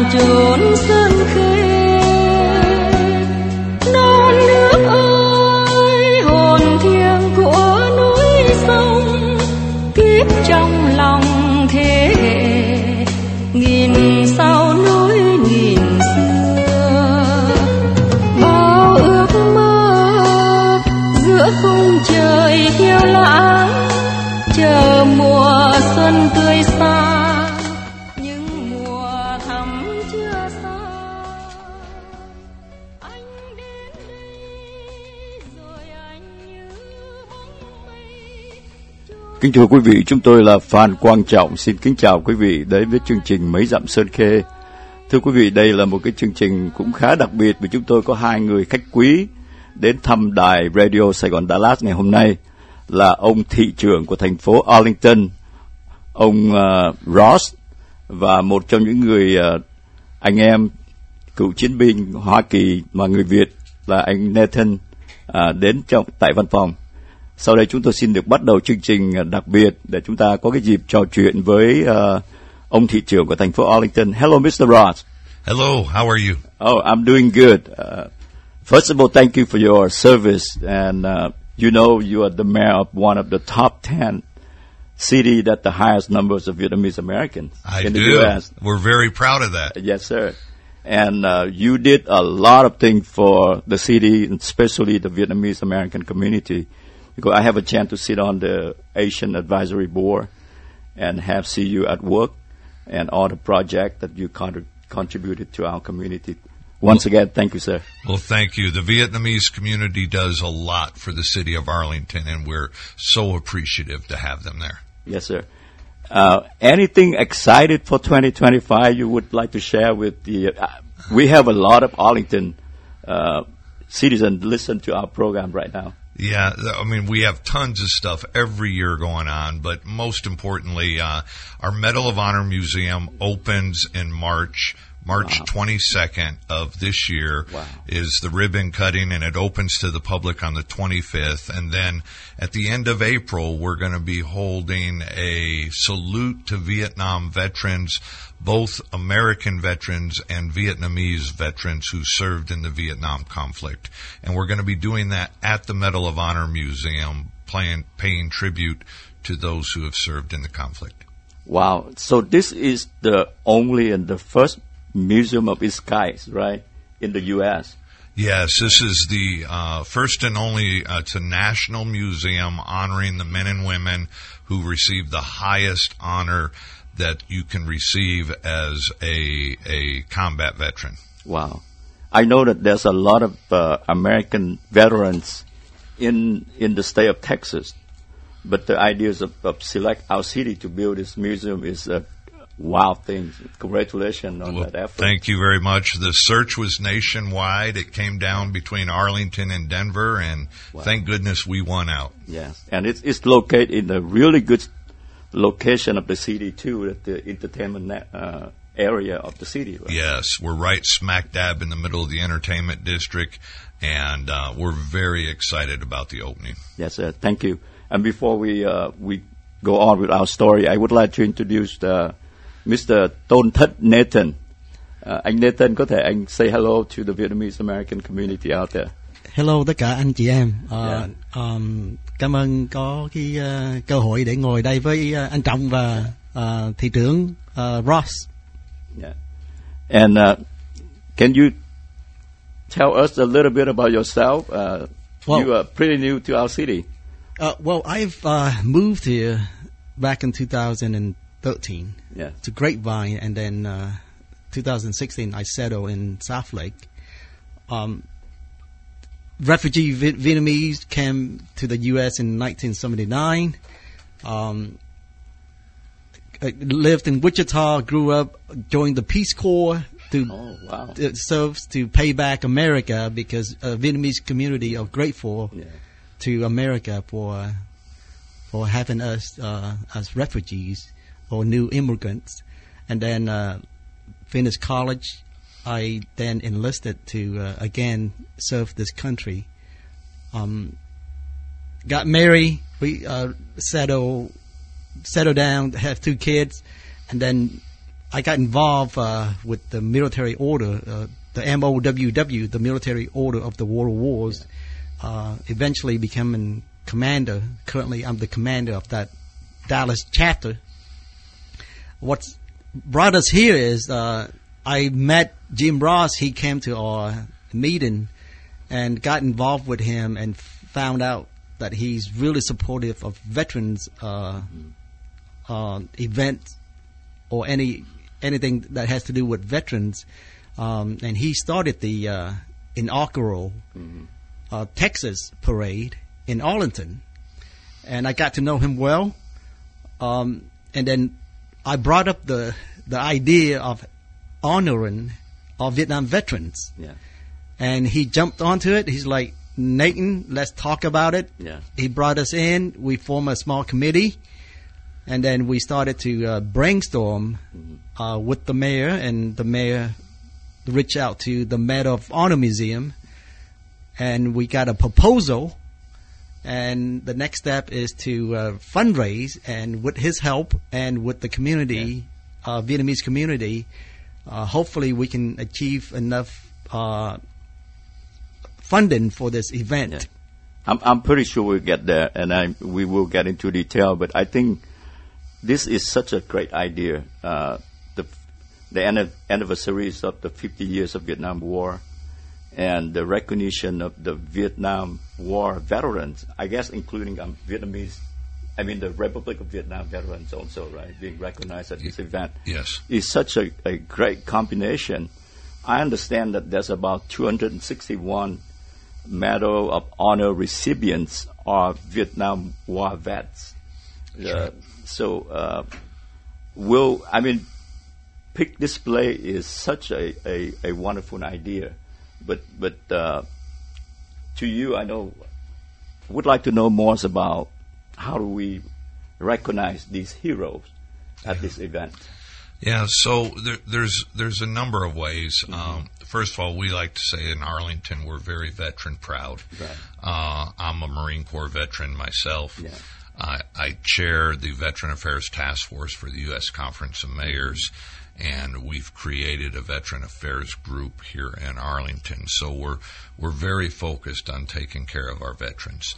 chốn sơn khê. Non nước ơi, hồn thiêng của núi sông, kiếp trong lòng thế hệ, nghìn sao núi nghìn xưa. Bao ước mơ giữa khung trời hiu lãng, chờ mùa xuân tươi sáng, những mùa thắm chưa xa. Anh đến đây rồi anh như bóng mây. Kính thưa quý vị, chúng tôi là Phan Quang Trọng, xin kính chào quý vị đến với chương trình Mấy Dặm Sơn Khê. Thưa quý vị, đây là một cái chương trình cũng khá đặc biệt vì chúng tôi có hai người khách quý đến thăm đài Radio Sài Gòn Dallas ngày hôm nay, là ông thị trưởng của thành phố Arlington, ông Ross, và một trong những người anh em cựu chiến binh Hoa Kỳ mà người Việt là anh Nathan đến tại văn phòng. Sau đây chúng tôi xin được bắt đầu chương trình đặc biệt để chúng ta có cái dịp trò chuyện với ông thị trưởng của thành phố Arlington. Hello, Mr. Ross. Hello, how are you? Oh, I'm doing good. First of all, thank you for your service, and you know you are the mayor of one of the top 10 cities that the highest numbers of Vietnamese Americans in the do. U.S. We're very proud of that. Yes, sir. And you did a lot of things for the city, especially the Vietnamese American community. Because I have a chance to sit on the Asian Advisory Board and see you at work and all the projects that you contributed to our community. Once again, thank you, sir. Well, thank you. The Vietnamese community does a lot for the city of Arlington, and we're so appreciative to have them there. Yes, sir. Anything excited for 2025 you would like to share with the... we have a lot of Arlington citizens listen to our program right now. Yeah, I mean, we have tons of stuff every year going on, but most importantly, our Medal of Honor Museum opens in March Wow. 22nd of this year. Wow. Is the ribbon cutting, and it opens to the public on the 25th. And then at the end of April, we're going to be holding a salute to Vietnam veterans, both American veterans and Vietnamese veterans who served in the Vietnam conflict. And we're going to be doing that at the Medal of Honor Museum, paying tribute to those who have served in the conflict. Wow. So this is the only and the first museum of its kind, right, in the U.S.? Yes, this is the first and only it's a national museum honoring the men and women who received the highest honor that you can receive as a combat veteran. Wow. I know that there's a lot of American veterans in the state of Texas, but the ideas of select our city to build this museum is a wow thing. Congratulations on that effort. Thank you very much. The search was nationwide. It came down between Arlington and Denver, and thank goodness we won out. Yes, and it's located in a really good location of the city too, at the entertainment area of the city. Right? Yes, we're right smack dab in the middle of the entertainment district, and we're very excited about the opening. Yes, sir. Thank you. And before we go on with our story, I would like to introduce Mr. Tôn Thất Nathan. Anh Nathan, có thể anh say hello to the Vietnamese American community out there. Hello tất cả anh chị em. Cảm ơn có cái cơ hội để ngồi đây với anh Trọng và thị trưởng Ross. Yeah. And can you tell us a little bit about yourself? You are pretty new to our city. Well, I've moved here back in 2013 to Grapevine, and then 2016 I settled in South Lake. Refugee Vietnamese came to the U.S. in 1979. Lived in Wichita, grew up, joined the Peace Corps to serve to pay back America, because Vietnamese community are grateful to America for having us as refugees or new immigrants. And then finished college. I then enlisted to again serve this country. Got married. We settled down, have 2 kids, and then I got involved with the military order, the MOWW, the Military Order of the World Wars. Eventually becoming commander. Currently, I'm the commander of that Dallas chapter. What's brought us here is I met Jim Ross. He came to our meeting and got involved with him and found out that he's really supportive of veterans events or anything that has to do with veterans. And he started the inaugural Texas parade in Arlington. And I got to know him well. And then I brought up the idea of honoring our Vietnam veterans. Yeah. And he jumped onto it. He's like, Nathan, let's talk about it. Yeah. He brought us in. We formed a small committee. And then we started to brainstorm with the mayor. And the mayor reached out to the Medal of Honor Museum. And we got a proposal. And the next step is to fundraise. And with his help and with the community, Vietnamese community, hopefully we can achieve enough funding for this event. Yeah. I'm pretty sure we'll get there, and we will get into detail. But I think this is such a great idea. The anniversaries of the 50 years of Vietnam War, and the recognition of the Vietnam War veterans. I guess including Vietnamese. I mean, the Republic of Vietnam veterans also, right, being recognized at this event. Yes, is such a great combination. I understand that there's about 261 Medal of Honor recipients are Vietnam War vets. Sure. Pic display is such a wonderful idea. But to you, I know, would like to know more about how do we recognize these heroes at this event. Yeah, so there's a number of ways. First of all, we like to say in Arlington we're very veteran proud. Right. I'm a Marine Corps veteran myself. Yeah. I chair the Veteran Affairs Task Force for the U.S. Conference of Mayors, and we've created a Veteran Affairs group here in Arlington. So we're very focused on taking care of our veterans.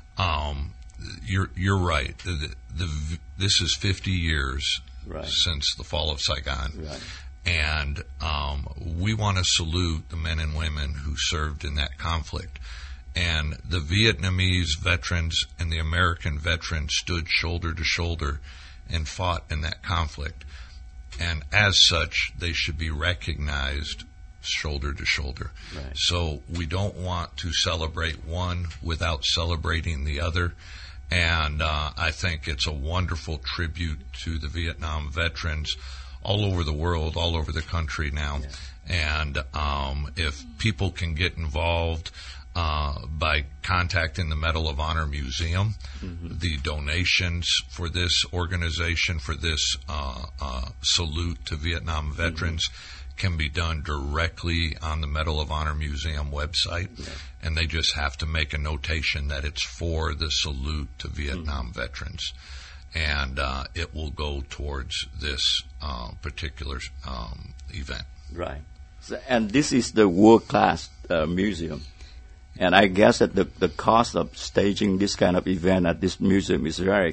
You're right. This is 50 years. Right. Since the fall of Saigon. Right. And we want to salute the men and women who served in that conflict. And the Vietnamese veterans and the American veterans stood shoulder to shoulder and fought in that conflict. And as such, they should be recognized shoulder to shoulder. Right. So we don't want to celebrate one without celebrating the other. And I think it's a wonderful tribute to the Vietnam veterans all over the world, all over the country now. Yeah. And if people can get involved by contacting the Medal of Honor Museum, the donations for this organization, for this salute to Vietnam veterans, can be done directly on the Medal of Honor Museum website, and they just have to make a notation that it's for the salute to Vietnam veterans, and it will go towards this particular event. Right. So, and this is the world-class museum, and I guess that the cost of staging this kind of event at this museum is very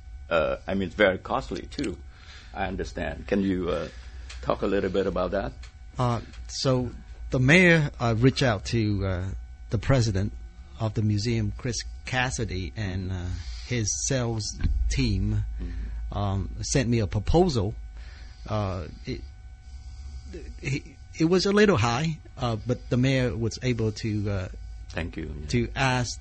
costly too. I understand. Can you talk a little bit about that? So the mayor reached out to the president of the museum, Chris Cassidy, and his sales team sent me a proposal. It was a little high, but the mayor was able to thank you to ask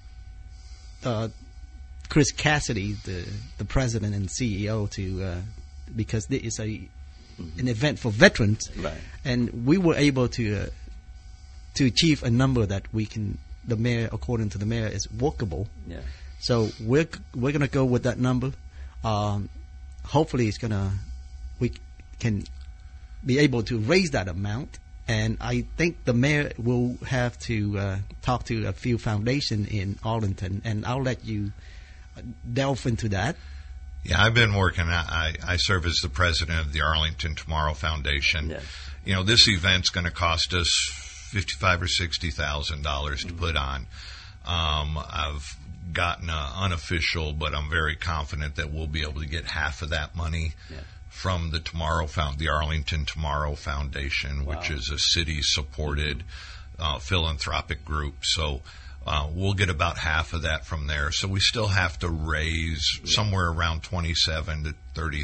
Chris Cassidy, the president and CEO, to because this is an event for veterans, right. And we were able to achieve a number that the mayor, according to the mayor, is workable. Yeah. So we're gonna go with that number. Hopefully, we can be able to raise that amount, and I think the mayor will have to talk to a few foundations in Arlington, and I'll let you delve into that. Yeah, I've been working. I serve as the president of the Arlington Tomorrow Foundation. Yes. You know, this event's going to cost us $55,000 or $60,000 to put on. I've gotten an unofficial, but I'm very confident that we'll be able to get half of that money from the Arlington Tomorrow Foundation, which is a city-supported philanthropic group. So we'll get about half of that from there. So we still have to raise somewhere around $27,000 to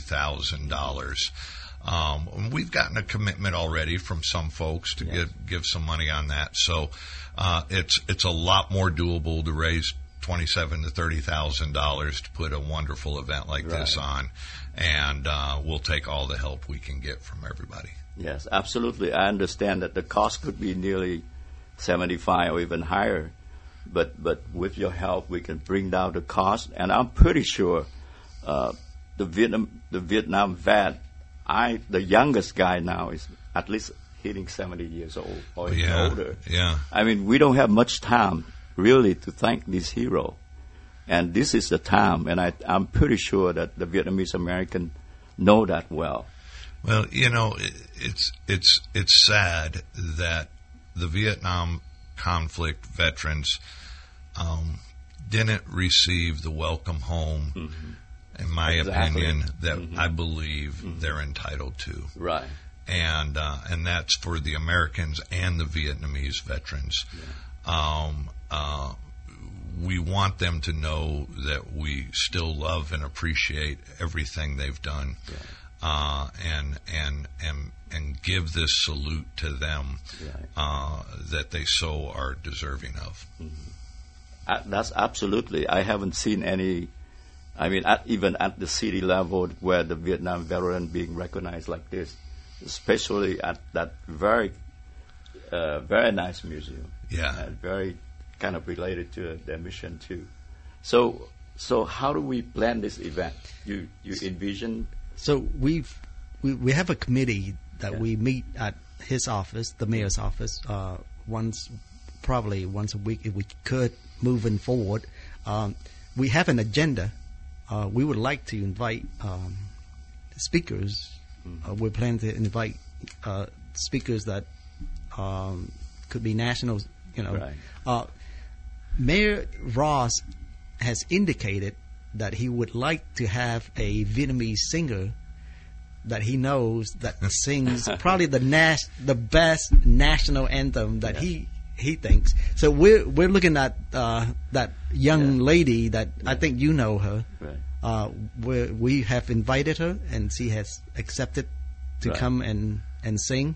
$30,000. We've gotten a commitment already from some folks to give some money on that. So it's a lot more doable to raise $27,000 to $30,000 to put a wonderful event like this on, and we'll take all the help we can get from everybody. Yes, absolutely. I understand that the cost could be nearly 75 or even higher, but with your help, we can bring down the cost. And I'm pretty sure the Vietnam vet, the youngest guy now is at least hitting 70 years old or even older. Yeah. I mean, we don't have much time really to thank this hero, and this is the time. And I'm pretty sure that the Vietnamese American know that well. Well, you know, it's sad that the Vietnam conflict veterans didn't receive the welcome home, in my opinion, that I believe they're entitled to. Right. And that's for the Americans and the Vietnamese veterans. We want them to know that we still love and appreciate everything they've done, and give this salute to them that they so are deserving of. That's absolutely. I haven't seen any. I mean, even at the city level, where the Vietnam veteran being recognized like this, especially at that very nice museum. Yeah. Very kind of related to their mission too. So how do we plan this event? You envision? So we have a committee that we meet at his office, the mayor's office, probably once a week if we could, moving forward. We have an agenda. We would like to invite speakers. We plan to invite speakers that could be national. You know, Right. Mayor Ross has indicated that he would like to have a Vietnamese singer that he knows that sings probably the best national anthem that he thinks. So we're looking at that young lady that I think you know her. Right. We have invited her, and she has accepted to come and sing.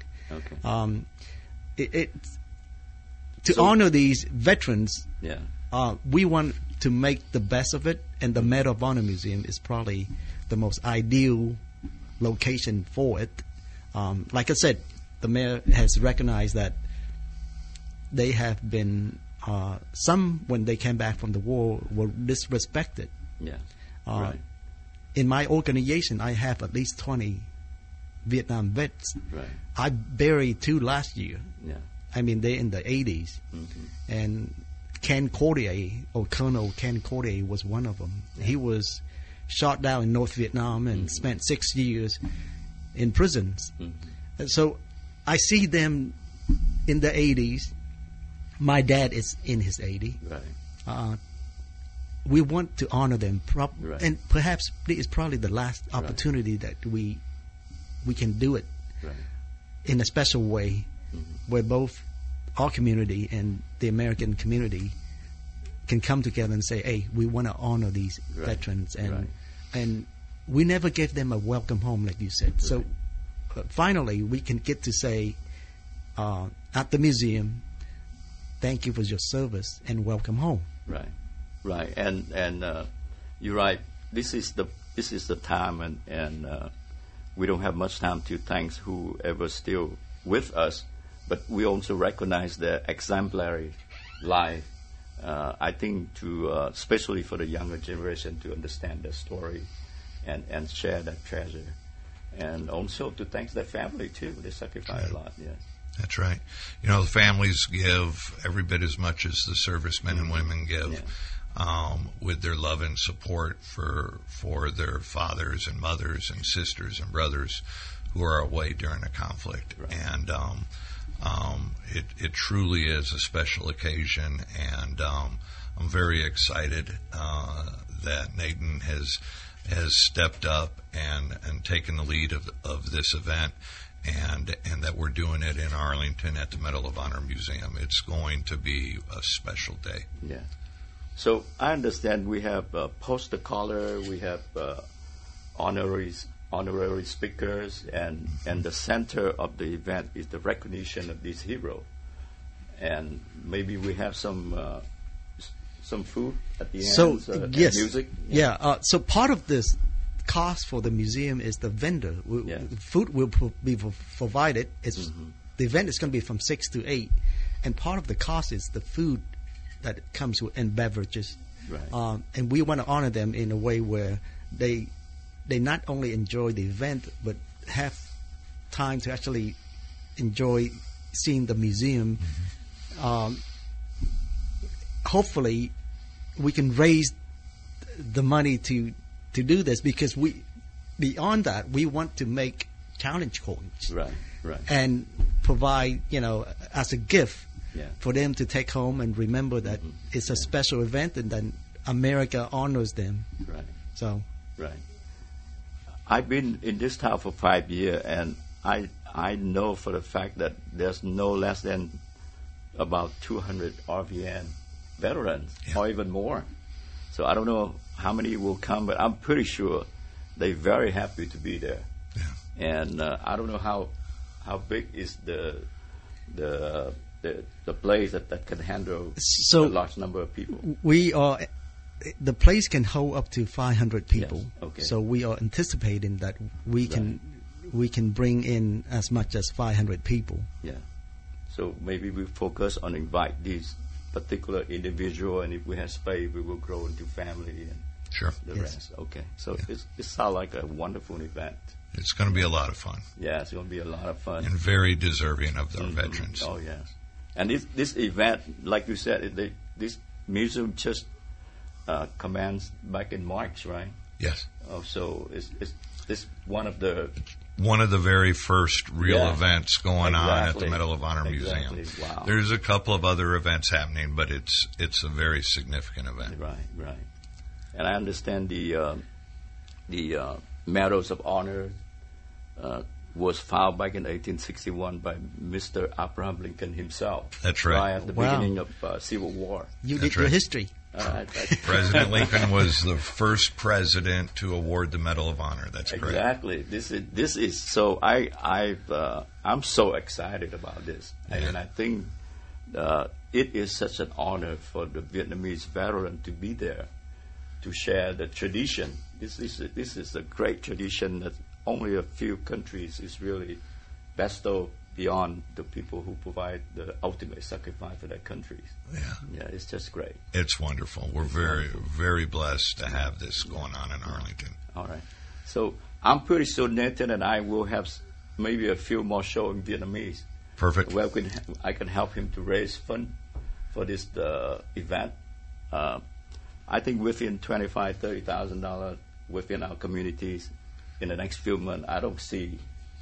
Okay. To honor these veterans, Yeah. we want to make the best of it, and the Medal of Honor Museum is probably the most ideal location for it. Like I said, the mayor has recognized that they have been, some when they came back from the war were disrespected. Yeah. Right. In my organization, I have at least 20 Vietnam vets. Right. I buried 2 last year. Yeah. I mean, they're in the 80s. And Ken Cordier, or Colonel Ken Cordier, was one of them. He was shot down in North Vietnam and spent 6 years in prisons. And so I see them in the 80s. My dad is in his 80s. Right. We want to honor them, Right. and perhaps this is probably the last opportunity that we can do it in a special way, where both our community and the American community can come together and say, "Hey, we want to honor these veterans," and we never gave them a welcome home, like you said. So finally, we can get to say at the museum, "Thank you for your service and welcome home." Right. Right. And you're right. This is the time, and we don't have much time to thank whoever's still with us, but we also recognize their exemplary life. I think especially for the younger generation, to understand their story and share that treasure, and also to thank their family too. They sacrifice a lot. Yes. That's right. You know, the families give every bit as much as the servicemen and women give. with their love and support for their fathers and mothers and sisters and brothers who are away during a conflict. Right. And it truly is a special occasion, and I'm very excited that Nathan has stepped up and taken the lead of this event, and that we're doing it in Arlington at the Medal of Honor Museum. It's going to be a special day. Yeah. So I understand we have poster caller, we have honorary speakers, and the center of the event is the recognition of this hero. And maybe we have some food at the end. Yes, music. Yeah. So part of this cost for the museum is the vendor. Food will be provided. The event is going to be from 6 to 8, and part of the cost is the food that comes with and beverages. Right. And we want to honor them in a way where they not only enjoy the event but have time to actually enjoy seeing the museum. Hopefully we can raise the money to do this, because beyond that we want to make challenge coins, right, and provide, as a gift for them to take home and remember that it's a special event, and then America honors them. Right. So. Right. I've been in this town for 5 years, and I know for the fact that there's no less than about 200 RVN veterans, or even more. So I don't know how many will come, but I'm pretty sure they're very happy to be there. Yeah. And I don't know how big is the place that can handle a large number of people. The place can hold up to 500 people. Yes. Okay. So we are anticipating that we can bring in as much as 500 people. Yeah. So maybe we focus on invite these particular individual, and if we have space, we will grow into family and the rest. Okay. So it sounds like a wonderful event. It's going to be a lot of fun. Yeah, it's going to be a lot of fun. And very deserving of our veterans. Oh, yes. And this event, like you said, this museum just commenced back in March, right? Yes. Oh, so it's one of the very first real events going on at the Medal of Honor Museum. Wow. There's a couple of other events happening, but it's a very significant event. Right. And I understand the Medals of Honor was filed back in 1861 by Mr. Abraham Lincoln himself. That's right. Right at the beginning of Civil War. You did your history. President Lincoln was the first president to award the Medal of Honor. That's correct. Exactly. This is so. I'm so excited about this, and I think it is such an honor for the Vietnamese veteran to be there to share the tradition. This is a great tradition that only a few countries is really bestowed beyond the people who provide the ultimate sacrifice for their countries. Yeah, it's just great. It's wonderful. We're very, very blessed to have this going on in Arlington. All right. So I'm pretty sure Nathan and I will have maybe a few more shows in Vietnamese. Perfect. Well, I can help him to raise funds for this event. I think within $25,000, $30,000 within our communities in the next few months, I don't see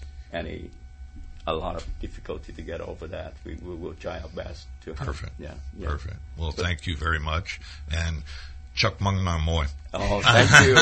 a lot of difficulty to get over that. We will try our best to help. Perfect. Yeah. Perfect. Well, thank you very much. And Chúc mừng năm mới. Oh, thank you.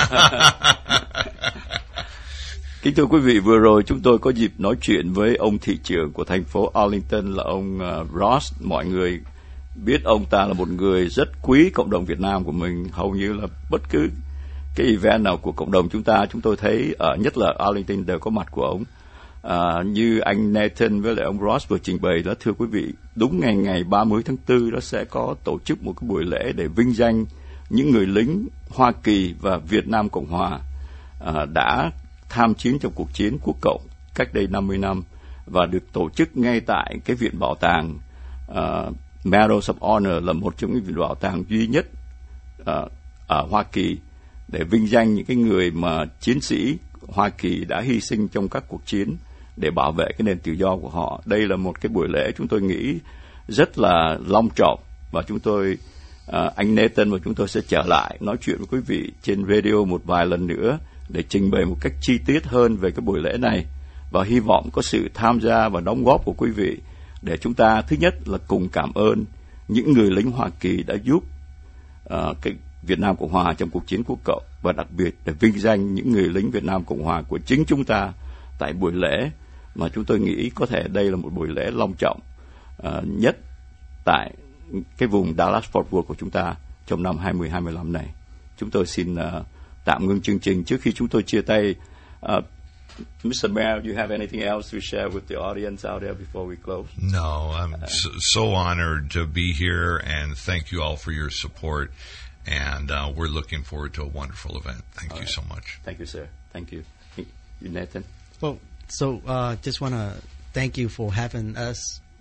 Kính thưa quý vị, vừa rồi chúng tôi có dịp nói chuyện với ông thị trưởng của thành phố Arlington là ông Ross. Mọi người biết ông ta là một người rất quý cộng đồng Việt Nam của mình. Hầu như là bất cứ cái event nào của cộng đồng chúng tôi thấy nhất là Arlington đều có mặt của ông. Như anh Nathan với lại ông Ross vừa trình bày đó, thưa quý vị, đúng ngày 30 tháng 4 đó sẽ có tổ chức một cái buổi lễ để vinh danh những người lính Hoa Kỳ và Việt Nam Cộng Hòa đã tham chiến trong cuộc chiến quốc cộng cách đây 50 năm và được tổ chức ngay tại cái viện bảo tàng Medals of Honor, là một trong những viện bảo tàng duy nhất ở Hoa Kỳ để vinh danh những cái người mà chiến sĩ Hoa Kỳ đã hy sinh trong các cuộc chiến để bảo vệ cái nền tự do của họ. Đây là một cái buổi lễ chúng tôi nghĩ rất là long trọng và chúng tôi anh Nathan và chúng tôi sẽ trở lại nói chuyện với quý vị trên radio một vài lần nữa để trình bày một cách chi tiết hơn về cái buổi lễ này, và hy vọng có sự tham gia và đóng góp của quý vị để chúng ta thứ nhất là cùng cảm ơn những người lính Hoa Kỳ đã giúp cái Việt Nam Cộng Hòa trong cuộc chiến quốc cộng, và đặc biệt để vinh danh những người lính Việt Nam Cộng Hòa của chính chúng ta tại buổi lễ mà chúng tôi nghĩ có thể đây là một buổi lễ long trọng nhất tại cái vùng Dallas-Fort Worth của chúng ta trong năm 2025 này. Chúng tôi xin tạm ngưng chương trình trước khi chúng tôi chia tay. Mr. Mayor, do you have anything else to share with the audience out there before we close? No, I'm so honored to be here, and thank you all for your support. And we're looking forward to a wonderful event. Thank you so much. Thank you, sir. Thank you. You, Nathan? Well, so just want to thank you for having us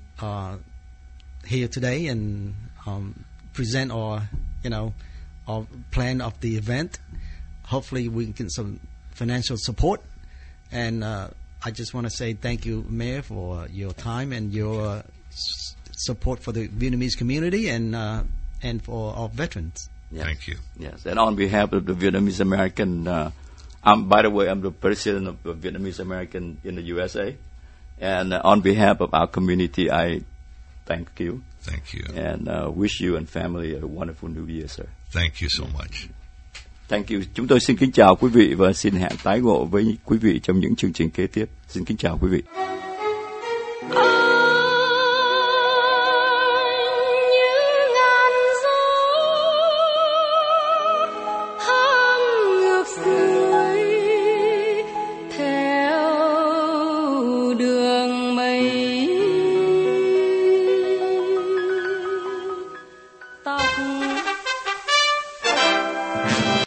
here today and present our plan of the event. Hopefully we can get some financial support. And I just want to say thank you, Mayor, for your time and your support for the Vietnamese community and for our veterans. Yes. Thank you. Yes, and on behalf of the Vietnamese American, by the way, I'm the president of the Vietnamese American in the USA, and on behalf of our community, I thank you. Thank you. And wish you and family a wonderful New Year, sir. Thank you so much. Thank you. Chúng tôi xin kính chào quý vị và xin hẹn tái ngộ với quý vị trong những chương trình kế tiếp. Xin kính chào quý vị.